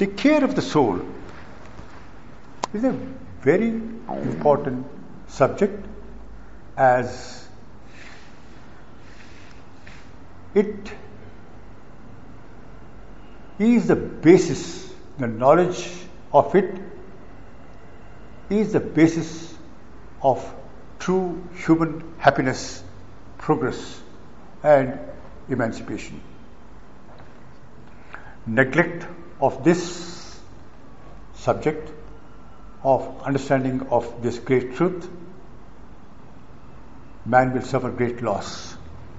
The care of the soul is a very important subject, as it is the basis, the knowledge of it is the basis of true human happiness, progress, and emancipation. Neglect of this subject, of understanding of this great truth, man will suffer great loss.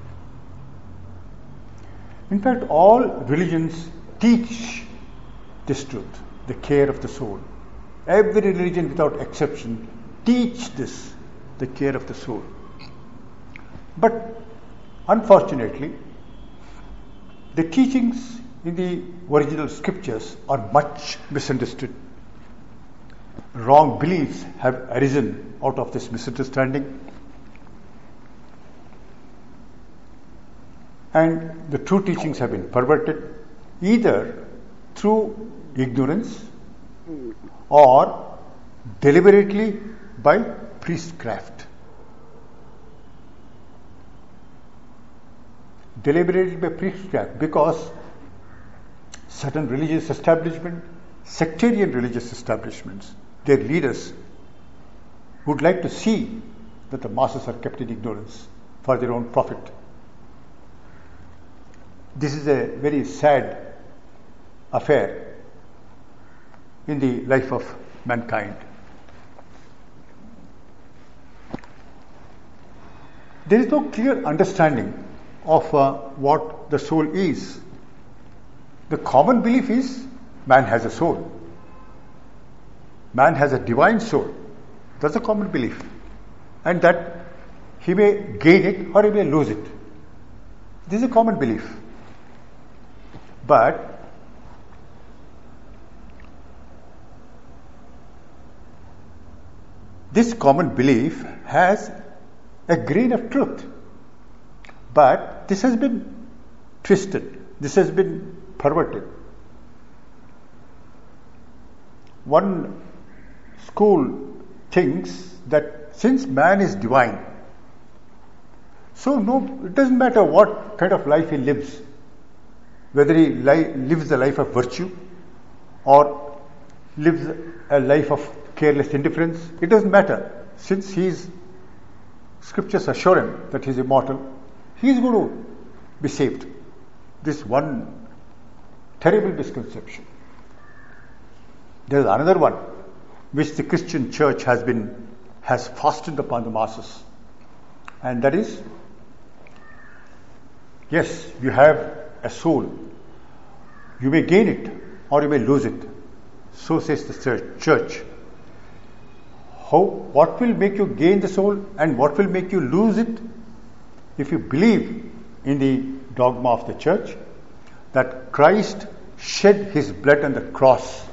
In fact, all religions teach this truth, the care of the soul. Every religion without exception teach this, the care of the soul. But unfortunately, the teachings in the original scriptures are much misunderstood. Wrong beliefs have arisen out of this misunderstanding, and the true teachings have been perverted either through ignorance or deliberately by priestcraft. Deliberately by priestcraft, because certain religious establishments, sectarian religious establishments, their leaders would like to see that the masses are kept in ignorance for their own profit. This is a very sad affair in the life of mankind. There is no clear understanding of what the soul is. The common belief is man has a soul. Man has a divine soul. That's a common belief. And that he may gain it or he may lose it. This is a common belief. But this common belief has a grain of truth. But this has been twisted. This has been perverted. One school thinks that since man is divine, so it doesn't matter what kind of life he lives, whether he lives the life of virtue or lives a life of careless indifference, it doesn't matter. Since scriptures assure him that he is immortal, he is going to be saved. This one terrible misconception. There is another one which the Christian church has fastened upon the masses, and that is, yes, you have a soul. You may gain it or you may lose it. So says the church. What will make you gain the soul and what will make you lose it? If you believe in the dogma of the church that Christ shed his blood on the cross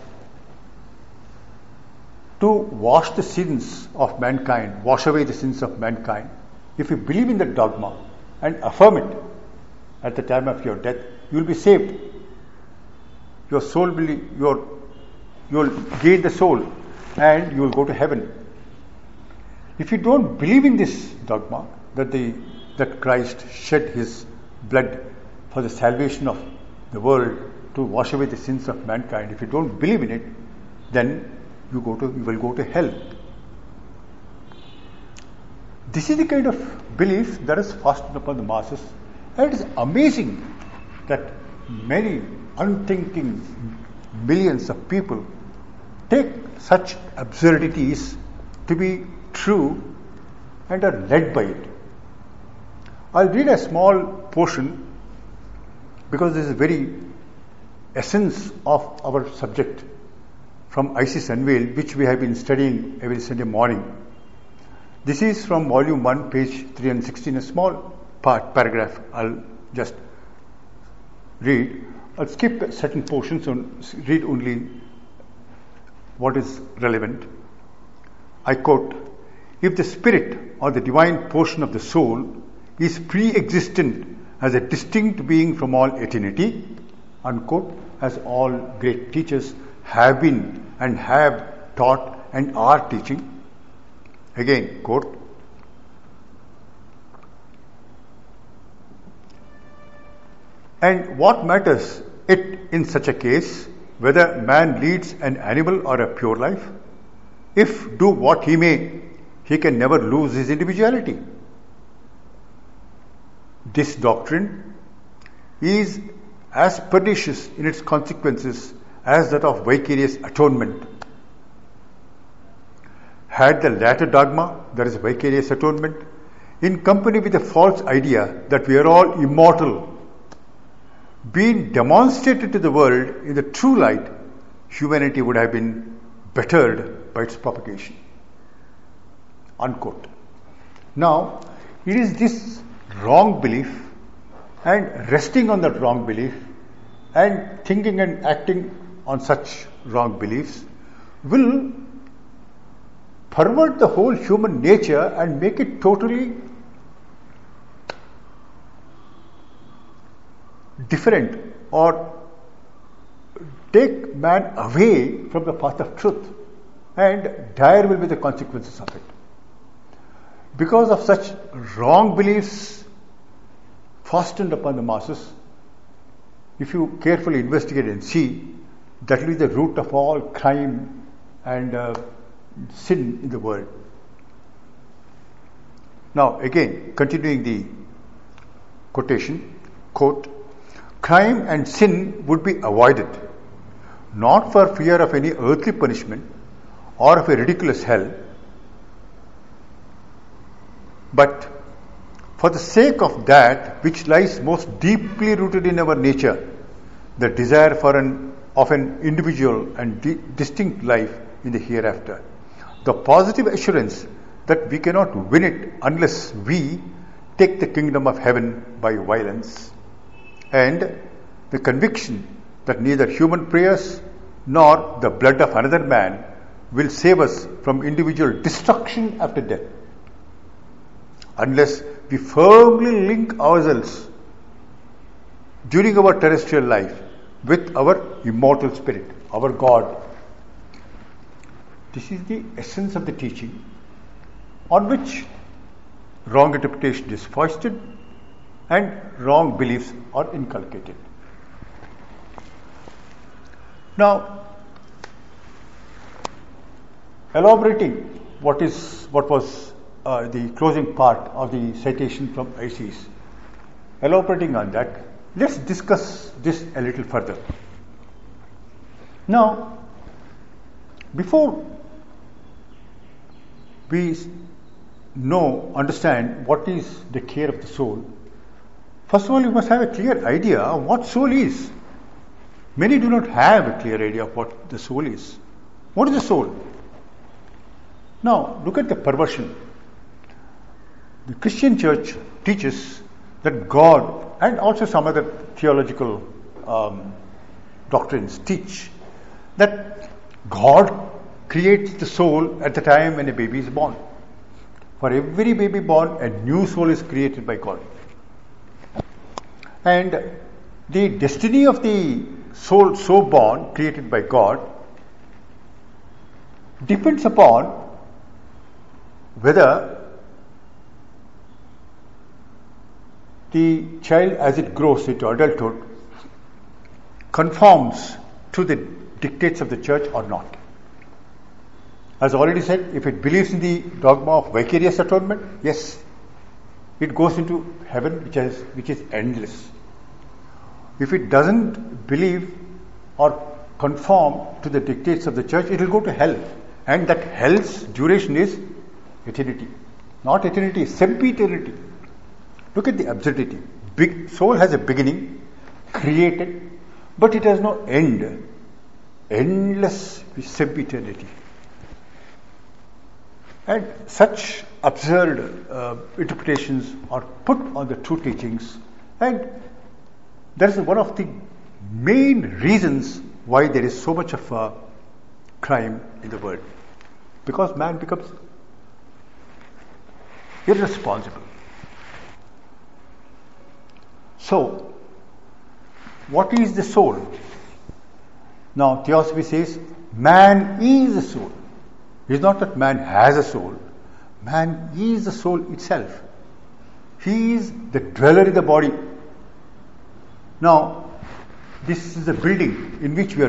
to wash the sins of mankind, wash away the sins of mankind, if you believe in that dogma and affirm it at the time of your death, you will be saved. Your soul you will gain the soul and you will go to heaven. If you don't believe in this dogma that Christ shed his blood for the salvation of the world to wash away the sins of mankind, if you don't believe in it, then you will go to hell. This is the kind of belief that is fastened upon the masses, and it is amazing that many unthinking millions of people take such absurdities to be true and are led by it. I'll read a small portion because this is very essence of our subject from Isis Unveiled, which we have been studying every Sunday morning. This is from volume 1, page 316, a small paragraph. I'll just read. I'll skip certain portions and read only what is relevant. I quote, "If the spirit or the divine portion of the soul is pre-existent as a distinct being from all eternity, unquote, as all great teachers have been and have taught and are teaching. Again, quote, and what matters it in such a case whether man leads an animal or a pure life? If do what he may, he can never lose his individuality. This doctrine is as pernicious in its consequences as that of vicarious atonement. Had the latter dogma, that is vicarious atonement, in company with the false idea that we are all immortal, been demonstrated to the world in the true light, humanity would have been bettered by its propagation. Unquote. Now, it is this wrong belief and resting on that wrong belief and thinking and acting on such wrong beliefs will pervert the whole human nature and make it totally different or take man away from the path of truth, and dire will be the consequences of it. Because of such wrong beliefs fastened upon the masses, if you carefully investigate and see, that will be the root of all crime and sin in the world. Now again, continuing the quotation, quote, crime and sin would be avoided, not for fear of any earthly punishment or of a ridiculous hell, but for the sake of that which lies most deeply rooted in our nature, the desire of an individual and distinct life in the hereafter, the positive assurance that we cannot win it unless we take the kingdom of heaven by violence, and the conviction that neither human prayers nor the blood of another man will save us from individual destruction after death, unless we firmly link ourselves during our terrestrial life with our immortal spirit, our God. This is the essence of the teaching on which wrong interpretation is foisted and wrong beliefs are inculcated. Now, elaborating what was the closing part of the citation from ICES, elaborating on that, let's discuss this a little further. Now, before we understand what is the care of the soul, first of all, you must have a clear idea of what soul is. Many do not have a clear idea of what the soul is. What is the soul? Now, look at the perversion. The Christian church teaches that God, and also some other theological doctrines teach that God creates the soul at the time when a baby is born. For every baby born, a new soul is created by God. And the destiny of the soul so born, created by God, depends upon whether the child, as it grows into adulthood, conforms to the dictates of the church or not. As already said, if it believes in the dogma of vicarious atonement, yes, it goes into heaven, which is endless. If it doesn't believe or conform to the dictates of the church, it will go to hell. And that hell's duration is eternity. Not eternity, sempiternity. Look at the absurdity. Soul has a beginning, created, but it has no end. Endless sempiternity. And such absurd interpretations are put on the true teachings, and that is one of the main reasons why there is so much of crime in the world, because man becomes irresponsible. So, what is the soul? Now, Theosophy says man is the soul. It is not that man has a soul. Man is the soul itself. He is the dweller in the body. Now, this is a building in which we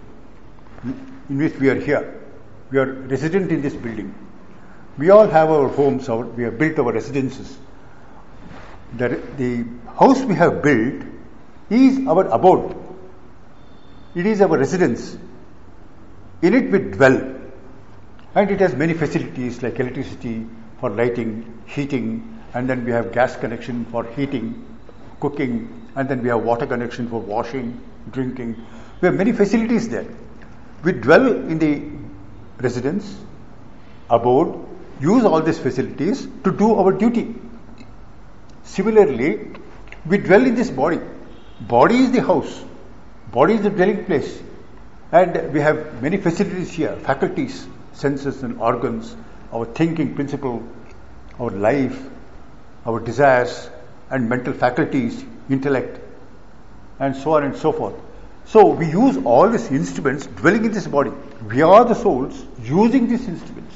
are here. We are resident in this building. We all have our homes. We have built our residences. The house we have built is our abode. It is our residence. In it we dwell. And it has many facilities like electricity for lighting, heating, and then we have gas connection for heating, cooking, and then we have water connection for washing, drinking. We have many facilities there. We dwell in the residence, abode, use all these facilities to do our duty. Similarly, we dwell in this body. Body is the house. Body is the dwelling place. And we have many facilities here, faculties, senses and organs, our thinking principle, our life, our desires and mental faculties, intellect, and so on and so forth. So we use all these instruments dwelling in this body. We are the souls using these instruments.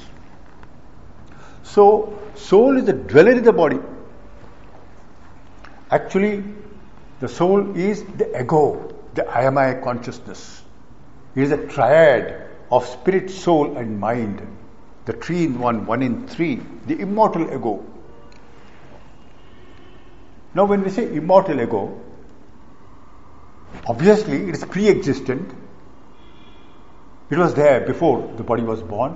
So soul is the dweller in the body. Actually, the soul is the ego, the I am I consciousness. It is a triad of spirit, soul and mind. The 3 in 1, 1 in 3, the immortal ego. Now when we say immortal ego, obviously it is pre-existent. It was there before the body was born.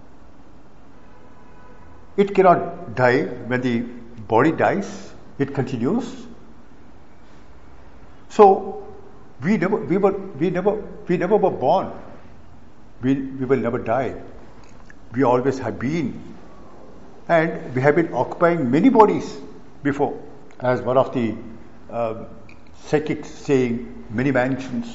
It cannot die. When the body dies, it continues. So we never were born. We will never die. We always have been. And we have been occupying many bodies before. As one of the psychics saying, many mansions.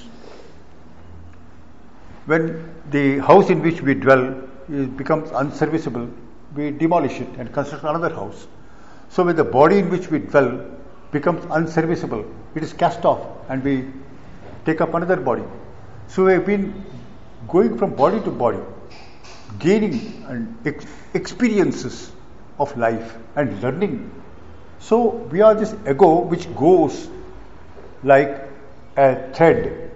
When the house in which we dwell becomes unserviceable, we demolish it and construct another house. So when the body in which we dwell becomes unserviceable, it is cast off and we take up another body. So we have been going from body to body, gaining and experiences of life and learning. So we are this ego which goes like a thread,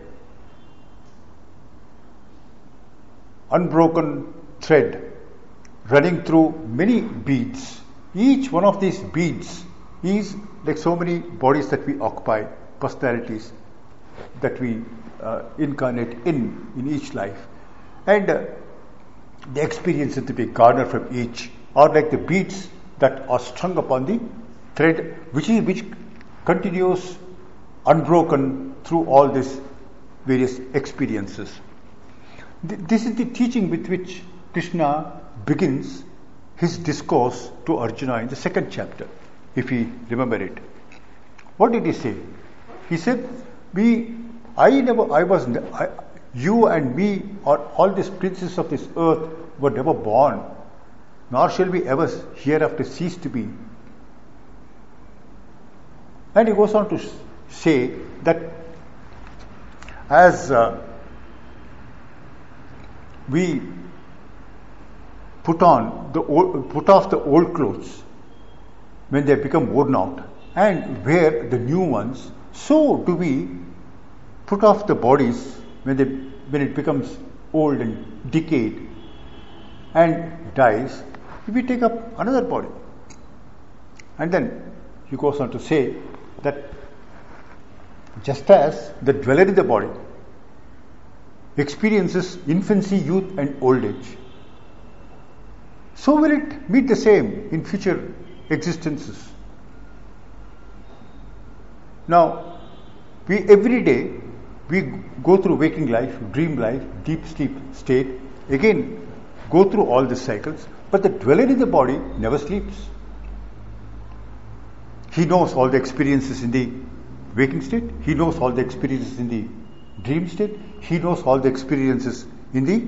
unbroken thread running through many beads. Each one of these beads is like so many bodies that we occupy, personalities that we incarnate in each life. And the experiences that we garner from each are like the beads that are strung upon the thread which continues unbroken through all these various experiences. This is the teaching with which Krishna begins his discourse to Arjuna in the 2nd chapter, if you remember it. What did he say? He said, you and me, or all these princes of this earth were never born, nor shall we ever hereafter cease to be. And he goes on to say that as we put off the old clothes when they become worn out and wear the new ones, so do we put off the bodies when it becomes old and decayed and dies. We take up another body. And then he goes on to say that just as the dweller in the body experiences infancy, youth and old age, so will it meet the same in future existences. Now, every day we go through waking life, dream life, deep sleep state, again go through all these cycles, but the dweller in the body never sleeps. He knows all the experiences in the waking state, he knows all the experiences in the dream state, he knows all the experiences in the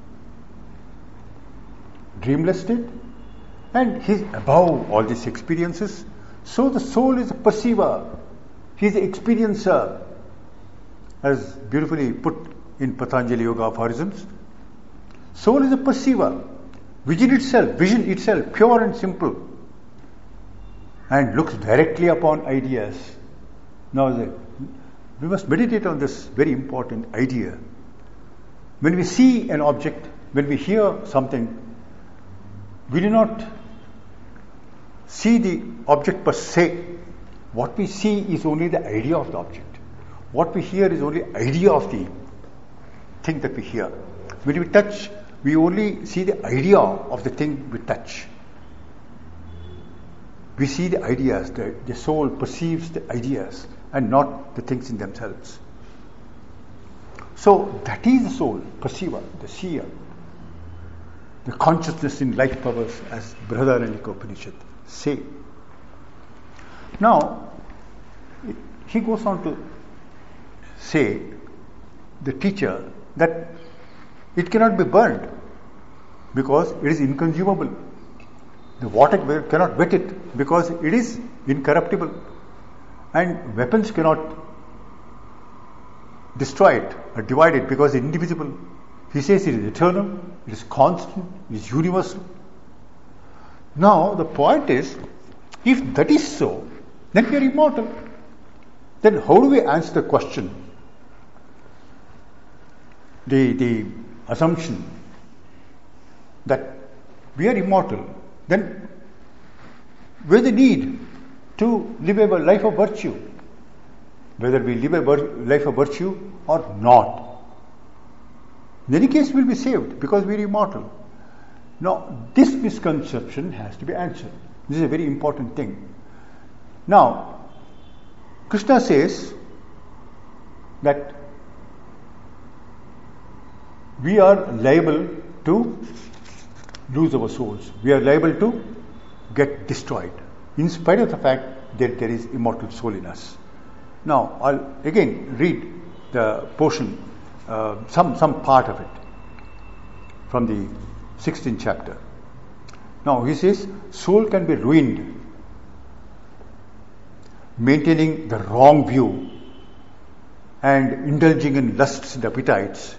dreamless state, and he is above all these experiences. So the soul is a perceiver, he is an experiencer. as beautifully put in Patanjali Yoga Aphorisms. Soul is a perceiver, vision itself, pure and simple, and looks directly upon ideas. Now, we must meditate on this very important idea. When we see an object, when we hear something, we do not see the object per se. What we see is only the idea of the object. What we hear is only idea of the thing that we hear. When we touch, we only see the idea of the thing we touch. We see the ideas, the soul perceives the ideas and not the things in themselves. So that is the soul, perceiver, the seer, the consciousness in life powers, as Brihadaranyaka Upanishad say. Now, he goes on to say, the teacher, that it cannot be burned because it is inconsumable. The water cannot wet it because it is incorruptible. And weapons cannot destroy it or divide it because it is indivisible. He says it is eternal, it is constant, it is universal. Now, the point is, if that is so, then we are immortal. Then how do we answer the question? The assumption that we are immortal, then where is the need to live a life of virtue? Whether we live a life of virtue or not. In any case, we will be saved because we are immortal. Now, this misconception has to be answered. This is a very important thing. Now, Krishna says that we are liable to lose our souls. We are liable to get destroyed, in spite of the fact that there is immortal soul in us. Now, I'll again read the portion, some part of it from the 16th chapter. Now, he says, soul can be ruined maintaining the wrong view and indulging in lusts and appetites.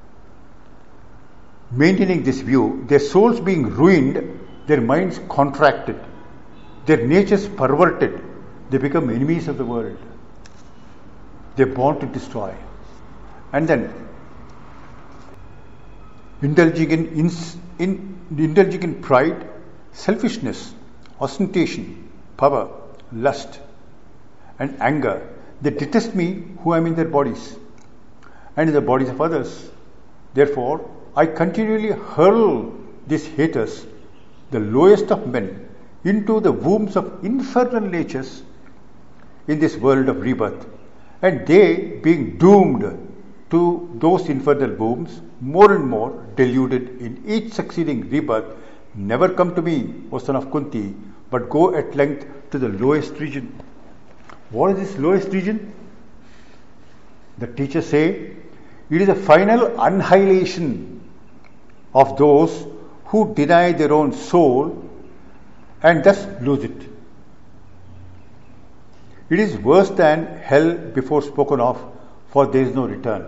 Maintaining this view, their souls being ruined, their minds contracted, their natures perverted, they become enemies of the world. They are born to destroy. And then, indulging in pride, selfishness, ostentation, power, lust, and anger. They detest me who am in their bodies and in the bodies of others. Therefore, I continually hurl these haters, the lowest of men, into the wombs of infernal natures in this world of rebirth. And they, being doomed to those infernal wombs, more and more deluded in each succeeding rebirth, never come to me, O son of Kunti, but go at length to the lowest region. What is this lowest region? The teachers say it is a final annihilation of those who deny their own soul and thus lose it. It is worse than hell before spoken of, for there is no return.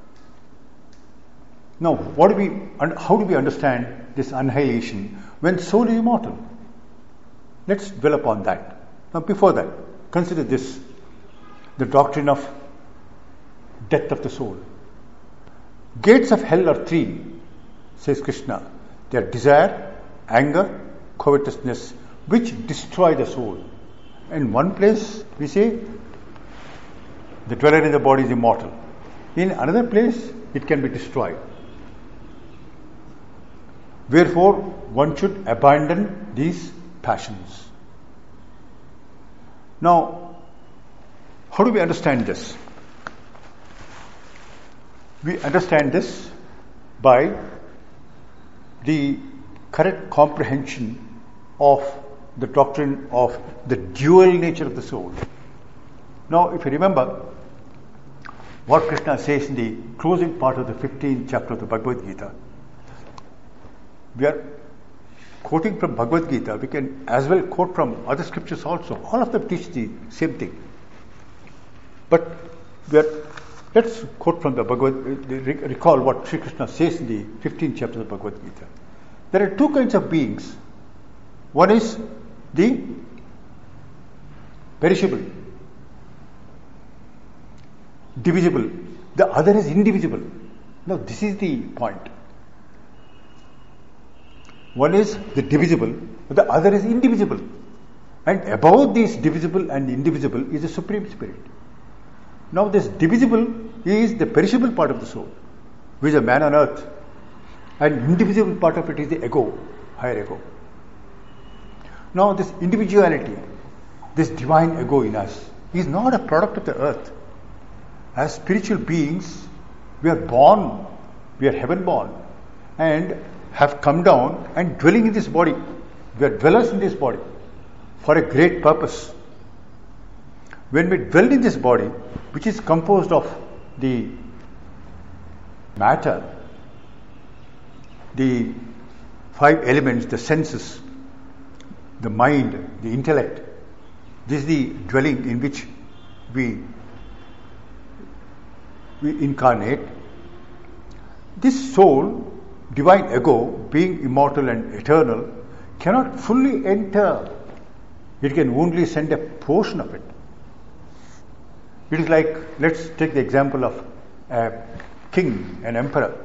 Now, how do we understand this annihilation when soul is immortal? Let's dwell upon that. Now, before that, consider this, the doctrine of death of the soul. Gates of hell are three, says Krishna. They are desire, anger, covetousness, which destroy the soul. In one place, we say, the dweller in the body is immortal. In another place, it can be destroyed. Wherefore, one should abandon these passions. Now, how do we understand this? We understand this by the correct comprehension of the doctrine of the dual nature of the soul. Now, if you remember what Krishna says in the closing part of the 15th chapter of the Bhagavad Gita, we are quoting from Bhagavad Gita. We can as well quote from other scriptures also. All of them teach the same thing. But we are Let's quote from the recall what Sri Krishna says in the 15th chapter of the Bhagavad Gita. There are two kinds of beings. One is the perishable, divisible. The other is indivisible. Now, this is the point. One is the divisible, the other is indivisible. And above this divisible and indivisible is the Supreme Spirit. Now, this divisible is the perishable part of the soul, which is a man on earth. And indivisible part of it is the ego, higher ego. Now, this individuality, this divine ego in us, is not a product of the earth. As spiritual beings, we are born, we are heaven born, and have come down and dwelling in this body. We are dwellers in this body for a great purpose. When we dwell in this body, which is composed of the matter, the five elements, the senses, the mind, the intellect, this is the dwelling in which we incarnate. This soul, divine ego, being immortal and eternal, cannot fully enter. It can only send a portion of it. It is like, let's take the example of a king, an emperor.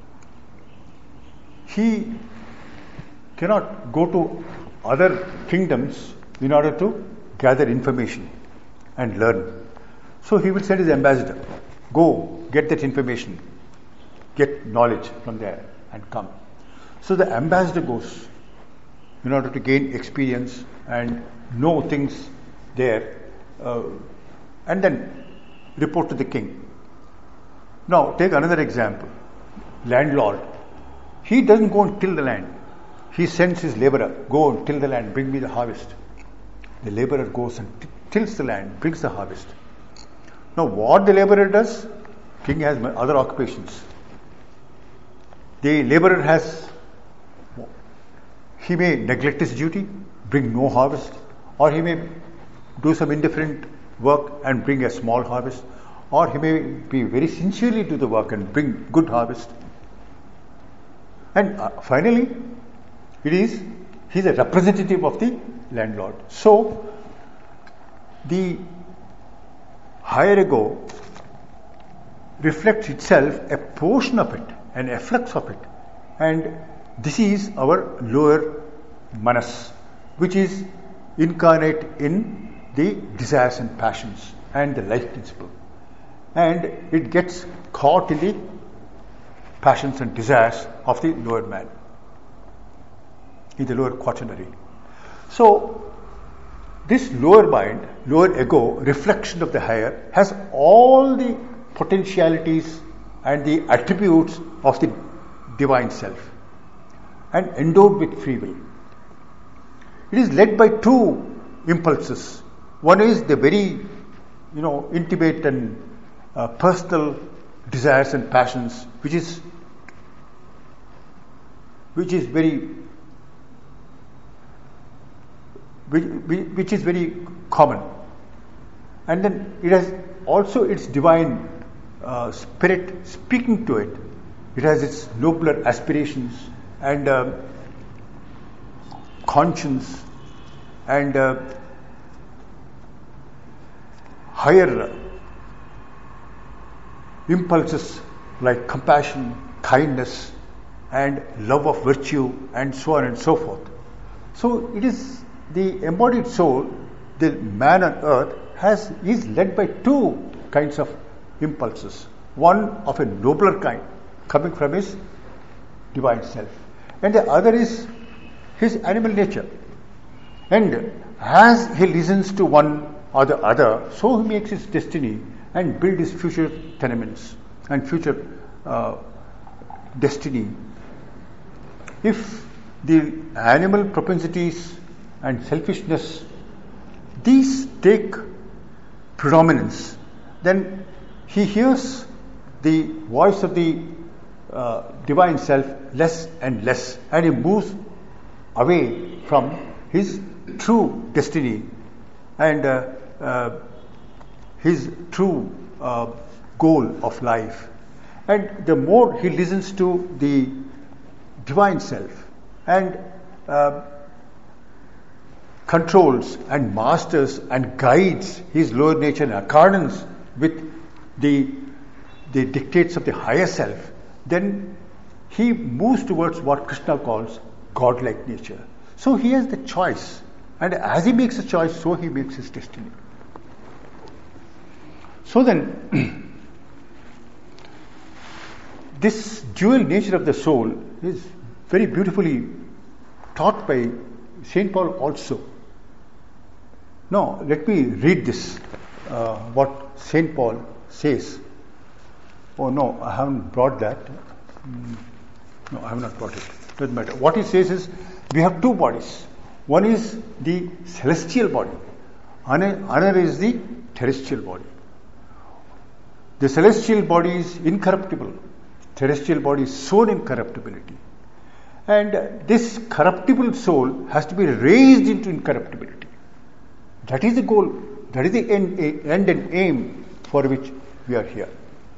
He cannot go to other kingdoms in order to gather information and learn. So he will send his ambassador, go get that information, get knowledge from there and come. So the ambassador goes in order to gain experience and know things there, and then report to the king. Now take another example. Landlord. He doesn't go and till the land. He sends his laborer, go and till the land, bring me the harvest. The laborer goes and tills the land, brings the harvest. Now what the laborer does, king has other occupations. The laborer he may neglect his duty, bring no harvest, or he may do some indifferent work and bring a small harvest, or he may be very sincerely do the work and bring good harvest. And finally, he's a representative of the landlord. So, the higher ego reflects itself a portion of it, an efflux of it, and this is our lower manas, which is incarnate in the desires and passions and the life principle, and it gets caught in the passions and desires of the lower man, in the lower quaternary. So this lower mind, lower ego, reflection of the higher, has all the potentialities and the attributes of the divine self and endowed with free will. It is led by two impulses. One is the very, intimate and personal desires and passions, which is very common, and then it has also its divine spirit speaking to it. It has its nobler aspirations and conscience and higher impulses like compassion, kindness, and love of virtue, and so on and so forth. So it is the embodied soul, the man on earth, is led by two kinds of impulses. One of a nobler kind, coming from his divine self, and the other is his animal nature. And as he listens to one or the other, so he makes his destiny and build his future tenements and future destiny. If the animal propensities and selfishness, these take predominance, then he hears the voice of the divine self less and less, and he moves away from his true destiny and his true goal of life, and the more he listens to the divine self and controls and masters and guides his lower nature in accordance with the dictates of the higher self, then he moves towards what Krishna calls godlike nature. So he has the choice, and as he makes a choice, so he makes his destiny. So then, this dual nature of the soul is very beautifully taught by Saint Paul also. Now, let me read this, what Saint Paul says. Oh no, I haven't brought that. No, I have not brought it. Doesn't matter. What he says is, we have two bodies. One is the celestial body, another is the terrestrial body. The celestial body is incorruptible. Terrestrial body is sown in corruptibility. And this corruptible soul has to be raised into incorruptibility. That is the goal. That is the end and aim for which we are here.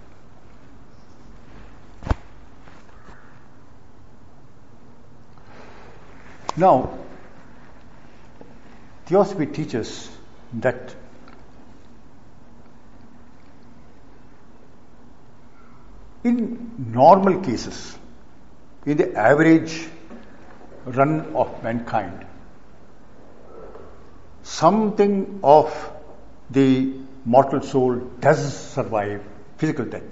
Now, Theosophy teaches that in normal cases, in the average run of mankind, something of the mortal soul does survive physical death.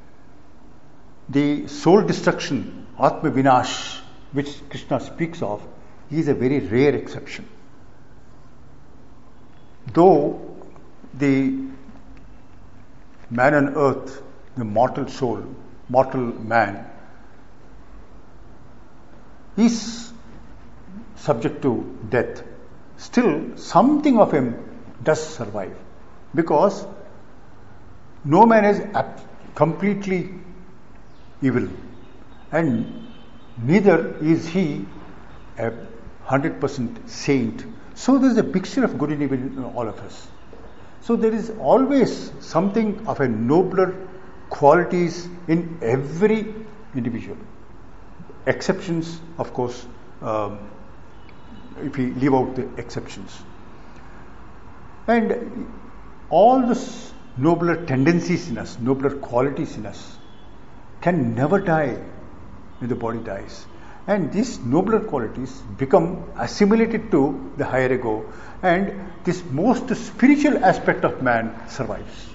The soul destruction, Atma Vinash, which Krishna speaks of, is a very rare exception. Though the man on earth, the mortal soul, mortal man, is subject to death, still something of him does survive, because no man is completely evil, and neither is he a 100% saint. So there is a mixture of good and evil in all of us. So there is always something of a nobler qualities in every individual. Exceptions, of course, if we leave out the exceptions. And all these nobler tendencies in us, nobler qualities in us, can never die when the body dies. And these nobler qualities become assimilated to the higher ego, and this most spiritual aspect of man survives.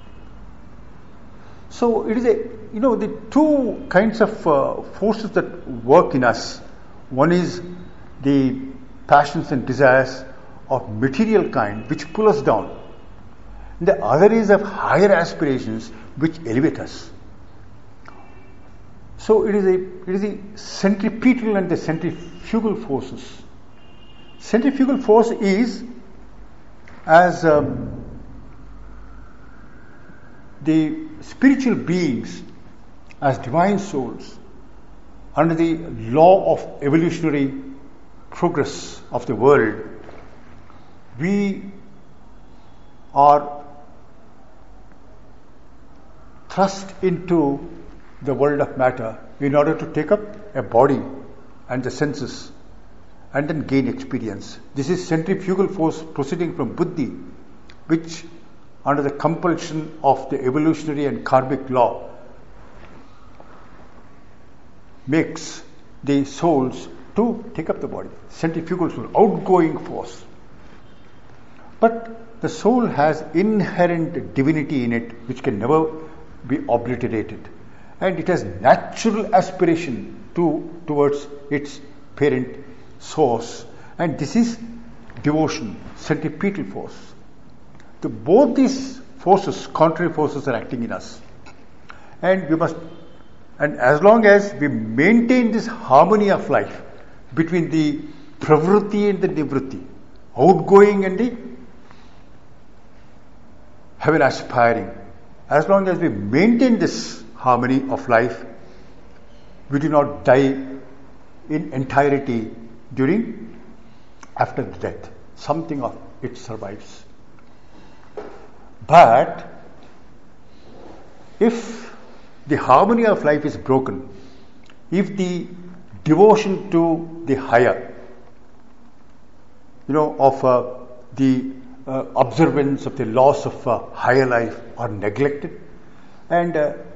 So it is the two kinds of forces that work in us. One is the passions and desires of material kind which pull us down. The other is of higher aspirations which elevate us. So it is the centripetal and the centrifugal forces. Centrifugal force is as the spiritual beings, as divine souls, under the law of evolutionary progress of the world, we are thrust into the world of matter in order to take up a body and the senses and then gain experience. This is centrifugal force proceeding from buddhi, which under the compulsion of the evolutionary and karmic law makes the souls to take up the body. Centrifugal soul, outgoing force. But the soul has inherent divinity in it which can never be obliterated. And it has natural aspiration towards its parent source. And this is devotion, centripetal force. Both these forces, contrary forces, are acting in us. And as long as we maintain this harmony of life between the pravritti and the nivritti, outgoing and the heaven aspiring, as long as we maintain this harmony of life, we do not die in entirety after death. Something of it survives. But if the harmony of life is broken, if the devotion to the higher, of the observance of the laws of higher life are neglected, and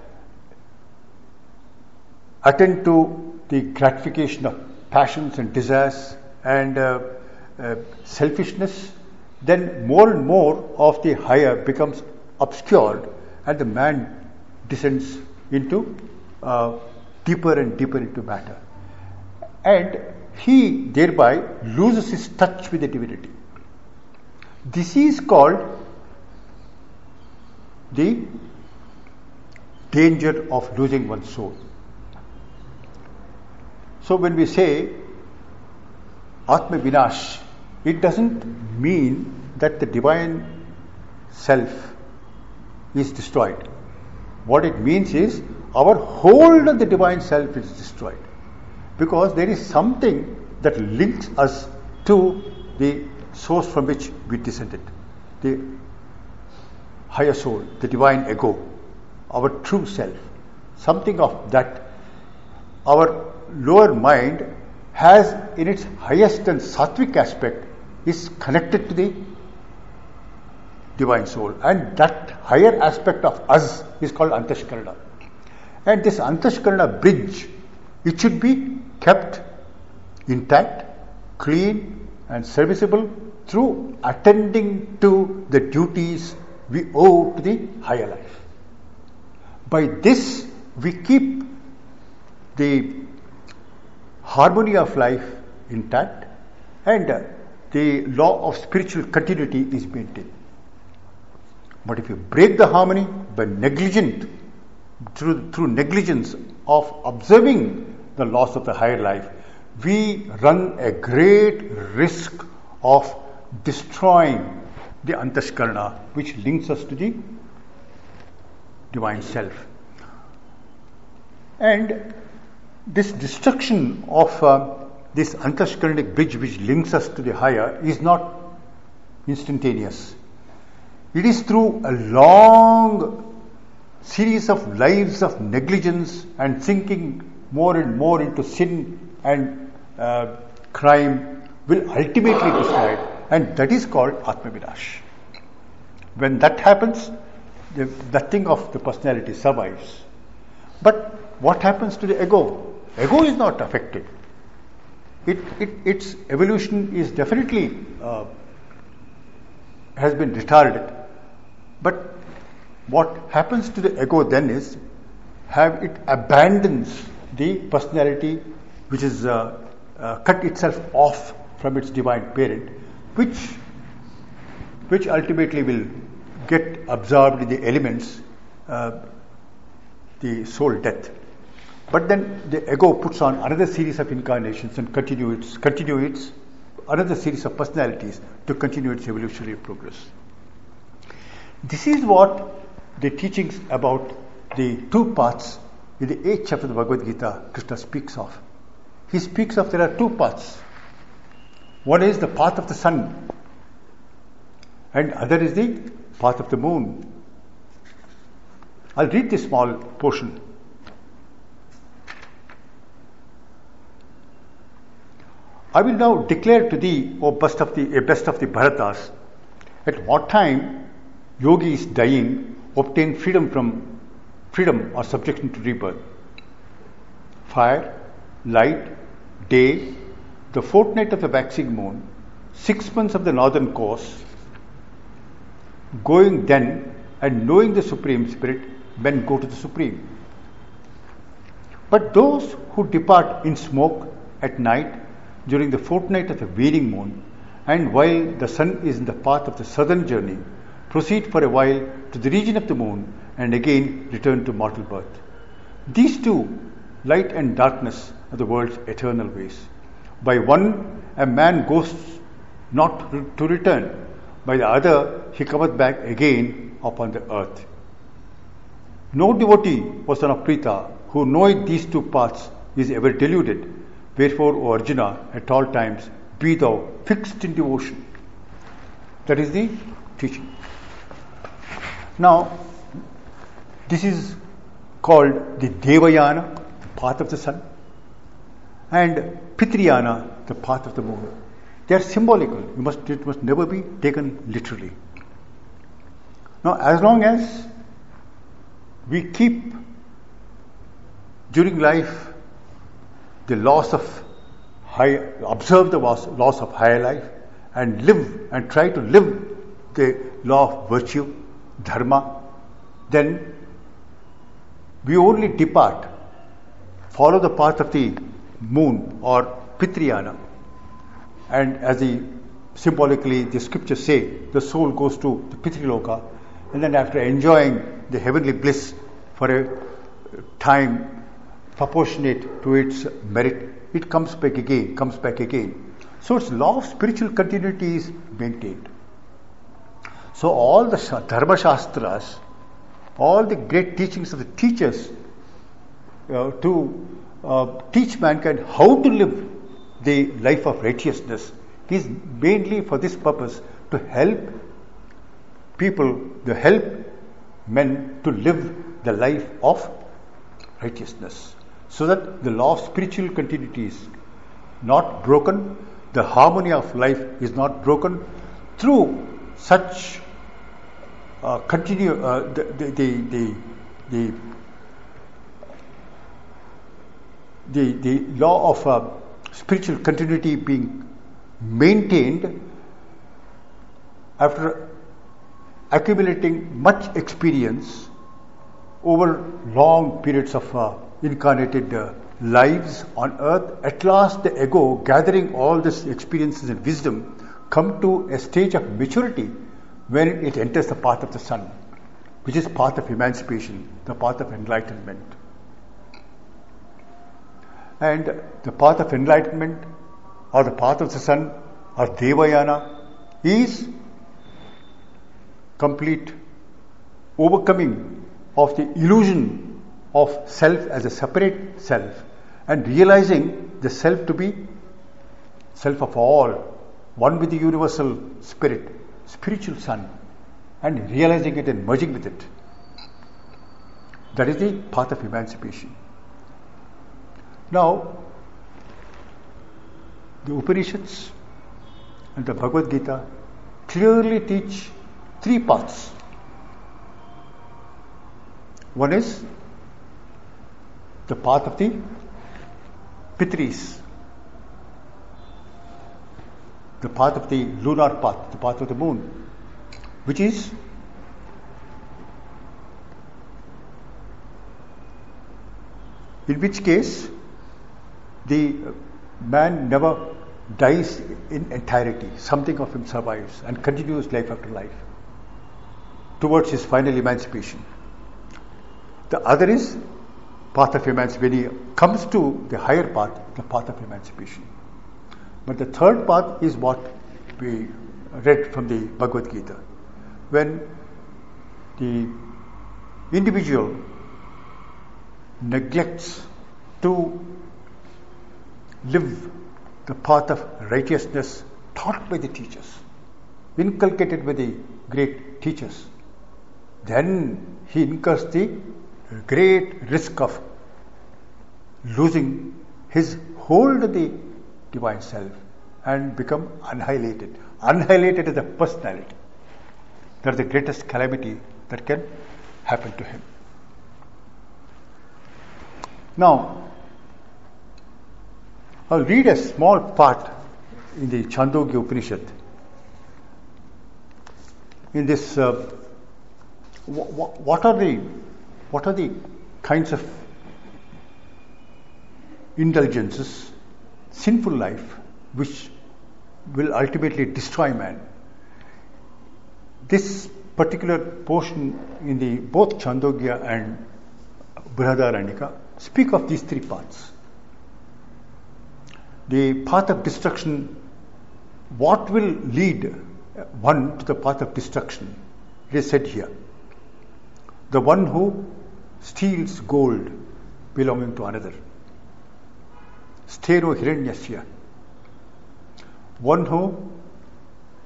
attend to the gratification of passions and desires and selfishness, then more and more of the higher becomes obscured and the man descends into deeper and deeper into matter. And he thereby loses his touch with the divinity. This is called the danger of losing one's soul. So when we say Atma Vinash, it doesn't mean that the divine self is destroyed. What it means is our hold on the divine self is destroyed, because there is something that links us to the source from which we descended, the higher soul, the divine ego, our true self. Something of that our lower mind has in its highest and sattvic aspect is connected to the divine soul, and that higher aspect of us is called Antashkarana. And this Antashkarana bridge, it should be kept intact, clean and serviceable through attending to the duties we owe to the higher life. By this we keep the harmony of life intact, and the law of spiritual continuity is maintained. But if you break the harmony by through negligence of observing the laws of the higher life, we run a great risk of destroying the Antashkarana, which links us to the divine self. And this destruction of this Antashkaranic bridge which links us to the higher is not instantaneous. It is through a long series of lives of negligence and sinking more and more into sin and crime will ultimately destroy it, and that is called Atma Vinash. When that happens, the thing of the personality survives. But what happens to the ego? Ego is not affected. Its evolution is definitely has been retarded. But what happens to the ego then is it abandons the personality which is cut itself off from its divine parent, which ultimately will get absorbed in the elements, the soul death. But then the ego puts on another series of incarnations and continue its another series of personalities to continue its evolutionary progress. This is what the teachings about the two paths in the 8th chapter of the Bhagavad Gita Krishna speaks of. He speaks of there are two paths. One is the path of the sun, and other is the path of the moon. I'll read this small portion. I will now declare to thee, O best of the Bharatas, at what time yogis dying obtain freedom or subjection to rebirth. Fire, light, day, the fortnight of the waxing moon, 6 months of the northern course. Going then and knowing the Supreme Spirit, men go to the Supreme. But those who depart in smoke at night during the fortnight of the waning moon, and while the sun is in the path of the southern journey, proceed for a while to the region of the moon and again return to mortal birth. These two, light and darkness, are the world's eternal ways. By one a man goes not to return, by the other he cometh back again upon the earth. No devotee, O son of Prita, who knoweth these two paths is ever deluded. Wherefore, O Arjuna, at all times be thou fixed in devotion. That is the teaching. Now, This is called the Devayana, the path of the sun, and Pitriyana, the path of the moon. They are symbolical. It must never be taken literally. Now, as long as we keep during life the laws of observe the laws of higher life and live and try to live the law of virtue, dharma, then we only depart, follow the path of the moon or Pitriyana, and as symbolically the scriptures say, the soul goes to the Pitriloka, and then after enjoying the heavenly bliss for a time proportionate to its merit, it comes back again. So its law of spiritual continuity is maintained. So all the Dharma Shastras, all the great teachings of the teachers to teach mankind how to live the life of righteousness is mainly for this purpose, to help people, to help men to live the life of righteousness, so that the law of spiritual continuity is not broken, the harmony of life is not broken through such the law of spiritual continuity being maintained after accumulating much experience over long periods of incarnated lives on earth. At last the ego, gathering all these experiences and wisdom, come to a stage of maturity when it enters the path of the sun, which is path of emancipation, the path of enlightenment. And the path of enlightenment or the path of the sun or Devayana is complete overcoming of the illusion of self as a separate self and realizing the self to be self of all, one with the universal spirit, spiritual sun, and realizing it and merging with it. That is the path of emancipation. Now, the Upanishads and the Bhagavad Gita clearly teach three paths. One is the path of the Pitris, the path of the lunar path, the path of the moon, which is in which case the man never dies in entirety. Something of him survives and continues life after life towards his final emancipation. The other is path of emancipation. When he comes to the higher path, the path of emancipation. But the third path is what we read from the Bhagavad Gita. When the individual neglects to live the path of righteousness taught by the teachers, inculcated by the great teachers, then he incurs the great risk of losing his hold of the divine self and become annihilated. Annihilated as a personality. That is the greatest calamity that can happen to him. Now, I'll read a small part in the Chandogya Upanishad. In this, what are the kinds of indulgences, sinful life, which will ultimately destroy man? This particular portion in the both Chandogya and Brihadaranyaka speak of these three paths. The path of destruction, what will lead one to the path of destruction? It is said here. The one who steals gold belonging to another. Steno hiranyasya. One who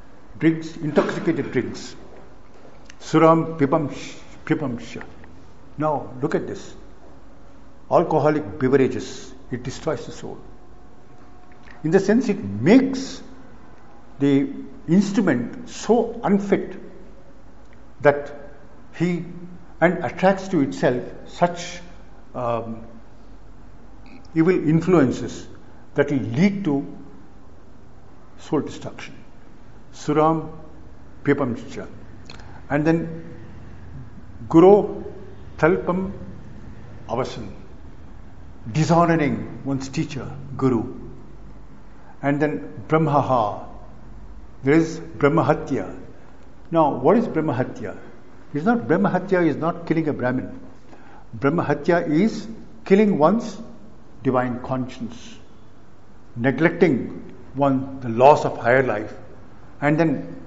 drinks intoxicated drinks. Suram pibamsha. Now, look at this. Alcoholic beverages, it destroys the soul. In the sense, it makes the instrument so unfit that and attracts to itself such evil influences that will lead to soul destruction. Suram Pepamcha. And then Guru Talpam Avasan. Dishonoring one's teacher, Guru. And then Brahmaha. There is Brahmahatya. Now, what is Brahmahatya? Brahmahatya is not killing a Brahmin. Brahmahatya is killing one's divine conscience, neglecting the laws of higher life, and then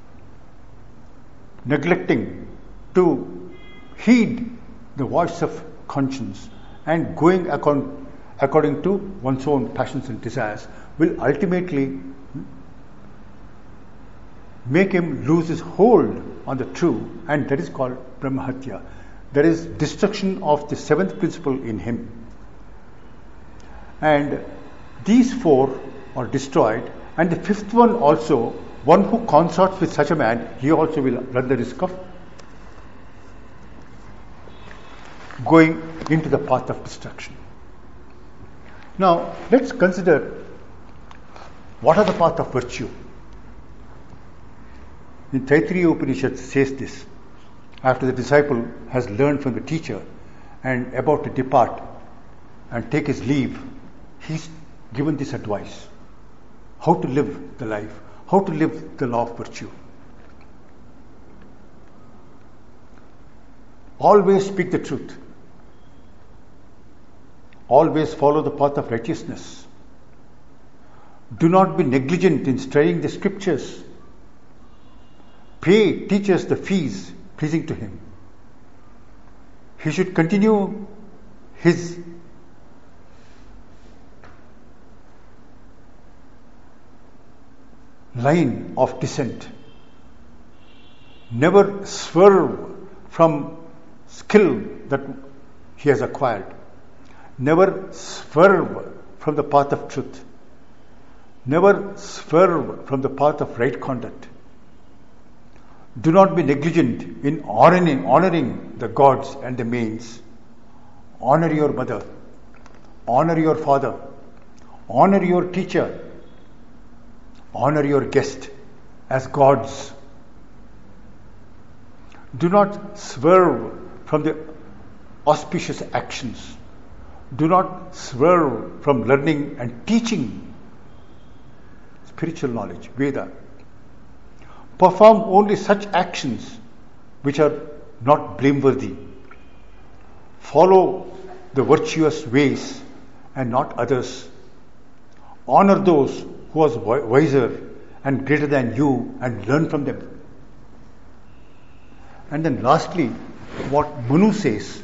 neglecting to heed the voice of conscience and going according to one's own passions and desires will ultimately make him lose his hold on the true, and that is called Brahmahatya. There is destruction of the seventh principle in him. And these four are destroyed, and the fifth one also, one who consorts with such a man, he also will run the risk of going into the path of destruction. Now, let's consider what are the path of virtue. In Taittiriya Upanishad says this, after the disciple has learned from the teacher and about to depart and take his leave, he's given this advice, how to live the life, how to live the law of virtue. Always speak the truth. Always follow the path of righteousness. Do not be negligent in studying the scriptures. Pay teachers the fees pleasing to him. He should continue his line of descent. Never swerve from skill that he has acquired. Never swerve from the path of truth. Never swerve from the path of right conduct. Do not be negligent in honoring the gods and the mains. Honor your mother. Honor your father. Honor your teacher. Honor your guest as gods. Do not swerve from the auspicious actions. Do not swerve from learning and teaching spiritual knowledge, Veda. Perform only such actions which are not blameworthy. Follow the virtuous ways and not others. Honor those who are wiser and greater than you and learn from them. And then lastly, what Manu says.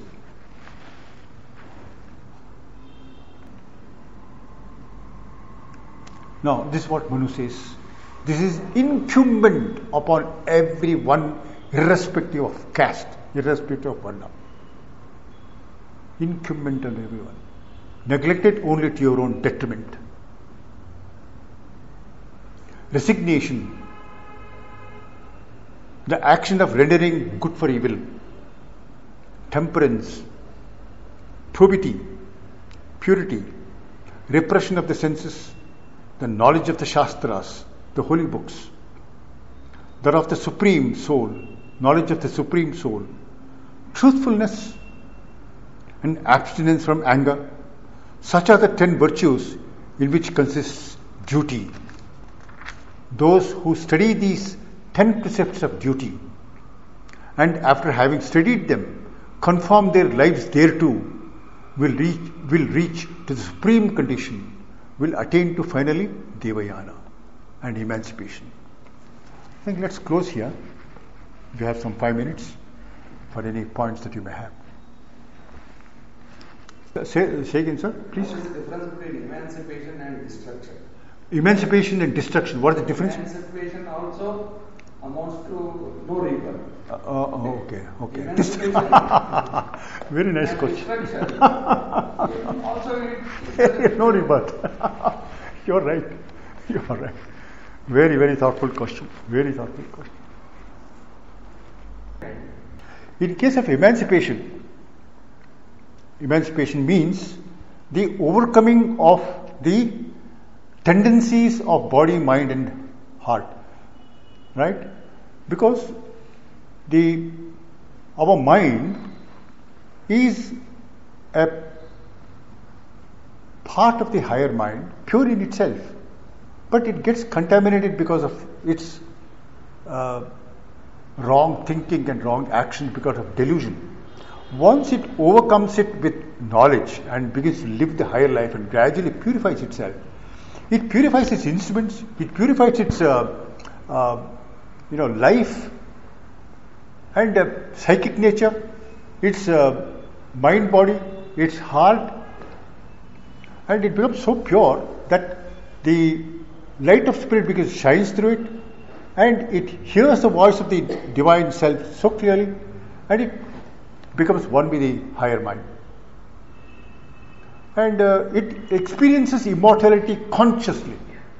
Now, this is what Manu says. This is incumbent upon everyone, irrespective of caste, irrespective of varna. Incumbent on everyone. Neglect it only to your own detriment. Resignation, the action of rendering good for evil. Temperance, probity, purity, repression of the senses, the knowledge of the Shastras, the holy books, that of the Supreme Soul, knowledge of the Supreme Soul, truthfulness and abstinence from anger. Such are the 10 virtues in which consists duty. Those who study these 10 precepts of duty and after having studied them, conform their lives thereto, will reach to the supreme condition, will attain to finally Devayana and emancipation. I think let's close here. We have some 5 minutes for any points that you may have. Say again, sir, please. What is the difference between emancipation and destruction? Emancipation and destruction, what is the difference? Emancipation also amounts to no rebirth. Okay. Emancipation Very nice and question. destruction. Also, it No rebirth. You're right. Very, very thoughtful question. In case of emancipation means the overcoming of the tendencies of body, mind, and heart. Right? Because our mind is a part of the higher mind, pure in itself, but it gets contaminated because of its wrong thinking and wrong action because of delusion. Once it overcomes it with knowledge and begins to live the higher life and gradually purifies itself, it purifies its instruments, it purifies its life and psychic nature, its mind body, its heart, and it becomes so pure that the light of spirit begins to shine through it, and it hears the voice of the divine self so clearly, and it becomes one with the higher mind. And it experiences immortality consciously.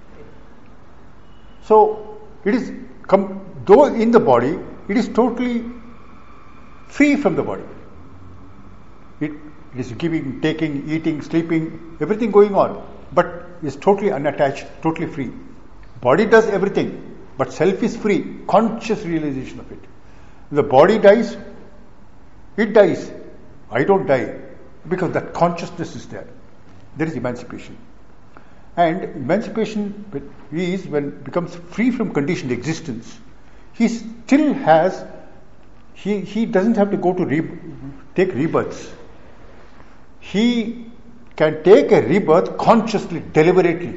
So it is, though in the body, it is totally free from the body. It is giving, taking, eating, sleeping, everything going on, but is totally unattached, totally free. Body does everything, but self is free, conscious realization of it. The body dies, it dies. I don't die, because that consciousness is there. There is emancipation. And emancipation is when it becomes free from conditioned existence. He still has, he doesn't have to go to take rebirths. He can take a rebirth consciously, deliberately.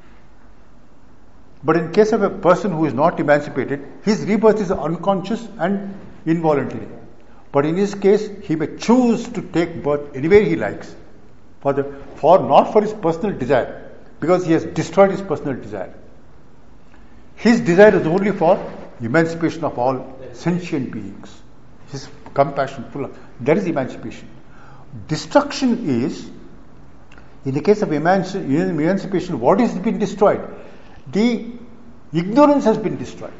But in case of a person who is not emancipated, his rebirth is unconscious and involuntary. But in his case, he may choose to take birth anywhere he likes, not for his personal desire, because he has destroyed his personal desire. His desire is only for emancipation of all sentient beings. His compassion, that is emancipation. Destruction is, in the case of emancipation, what has been destroyed? The ignorance has been destroyed.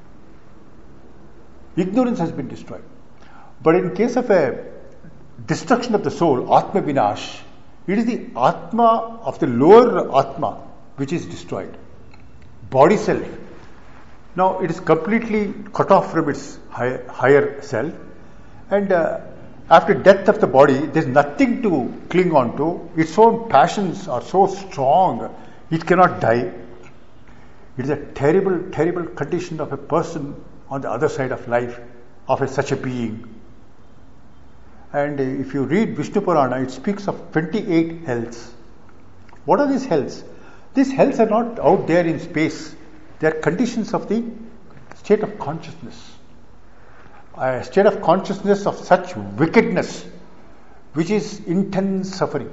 But in case of a destruction of the soul, Atma Vinash, it is the Atma of the lower Atma which is destroyed. Body self. Now it is completely cut off from its higher self, and after death of the body, there is nothing to cling on to. Its own passions are so strong, it cannot die. It is a terrible, terrible condition of a person on the other side of life, of such a being. And if you read Vishnu Purana, it speaks of 28 hells. What are these hells? These hells are not out there in space. They are conditions of the state of consciousness. A state of consciousness of such wickedness, which is intense suffering.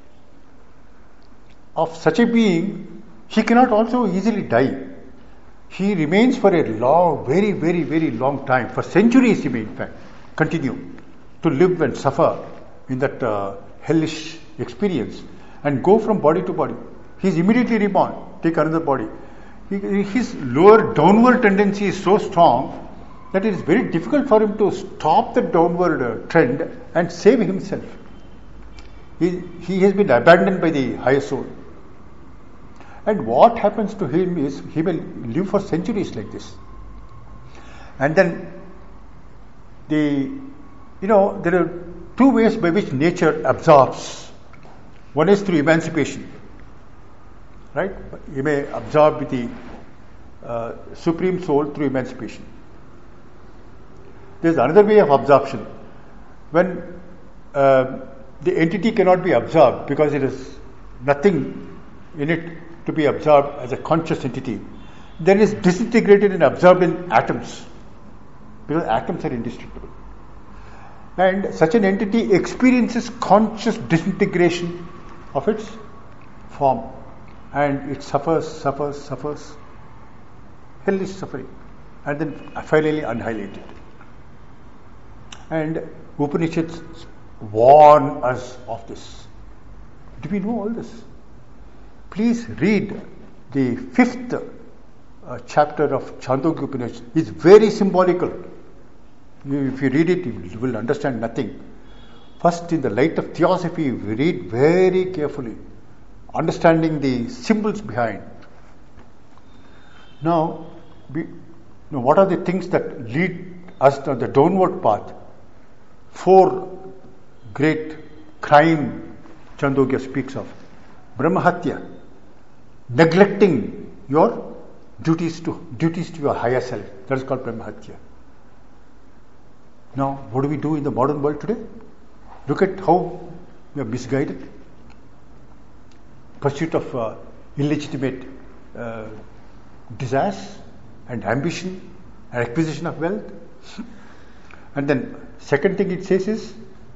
Of such a being, he cannot also easily die. He remains for a long, very, very, very long time. For centuries he may in fact continue to live and suffer in that hellish experience and go from body to body. He is immediately reborn, take another body. His lower downward tendency is so strong that it is very difficult for him to stop the downward trend and save himself. He has been abandoned by the higher soul. And what happens to him is he will live for centuries like this. And then there are two ways by which nature absorbs. One is through emancipation. Right? He may absorb with the Supreme Soul through emancipation. There is another way of absorption. When the entity cannot be absorbed because there is nothing in it to be absorbed as a conscious entity, then it is disintegrated and absorbed in atoms, because atoms are indestructible. And such an entity experiences conscious disintegration of its form, and it suffers, hellish suffering, and then finally annihilated. And Upanishads warn us of this. Do we know all this? Please read the 5th chapter of Chandogya Upanishad. It's very symbolical. If you read it, you will understand nothing. First, in the light of theosophy, we read very carefully, understanding the symbols behind. Now, what are the things that lead us on the downward path? 4 great crime Chandogya speaks of. Brahmahatya, neglecting your duties to your higher self. That is called Brahmahatya. Now, what do we do in the modern world today? Look at how we are misguided. Pursuit of illegitimate desires and ambition and acquisition of wealth. And then second thing it says is,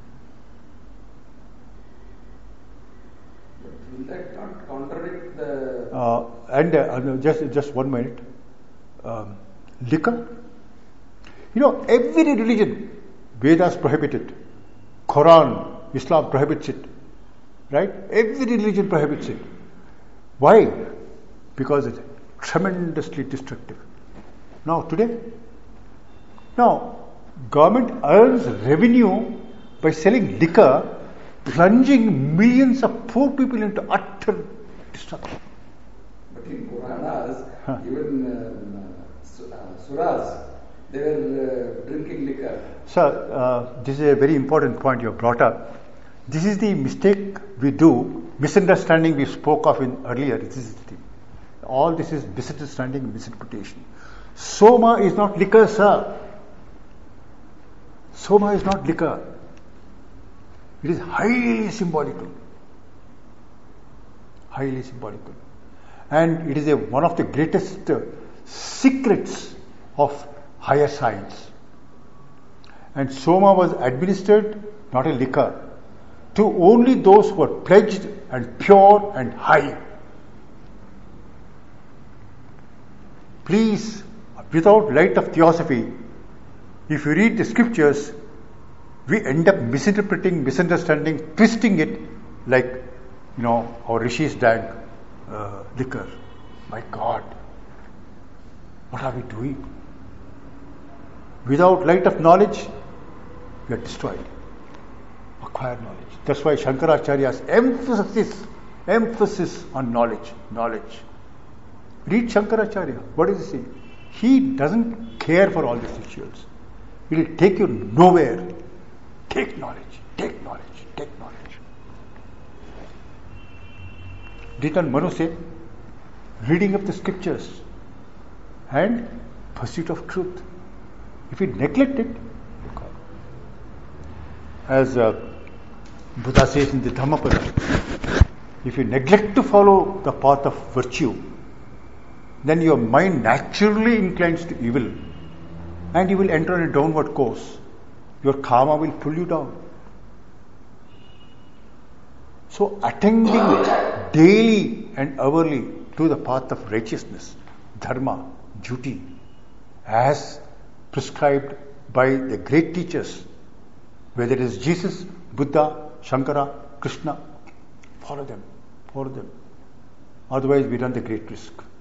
will that not contradict the... just 1 minute. Liquor. Every religion, Vedas prohibit it. Quran, Islam prohibits it. Right? Every religion prohibits it. Why? Because it's tremendously destructive. Now, today, government earns revenue by selling liquor, plunging millions of poor people into utter destruction. But in Puranas, even Suras, they were drinking liquor. Sir, this is a very important point you have brought up. This is the mistake we do, misunderstanding we spoke of in earlier. This is the thing. All this is misunderstanding, misinterpretation. Soma is not liquor, sir. Soma is not liquor. It is highly symbolical. Highly symbolical. And it is one of the greatest secrets of higher science. And Soma was administered, not a liquor, to only those who were pledged and pure and high. Please, without light of theosophy, if you read the scriptures, we end up misinterpreting, misunderstanding, twisting it like, our rishis drank liquor. My God, what are we doing? Without light of knowledge, we are destroyed. Acquire knowledge. That's why Shankaracharya's emphasis on knowledge. Read Shankaracharya. What does he say? He doesn't care for all these rituals. It will take you nowhere. Take knowledge. Didn't Manu say? Reading of the scriptures and pursuit of truth. If we neglect it, as Buddha says in the Dhammapada, if you neglect to follow the path of virtue, then your mind naturally inclines to evil and you will enter on a downward course. Your karma will pull you down. So attending daily and hourly to the path of righteousness, dharma, duty, as prescribed by the great teachers, whether it is Jesus, Buddha, Shankara, Krishna, follow them. Otherwise we run the great risk.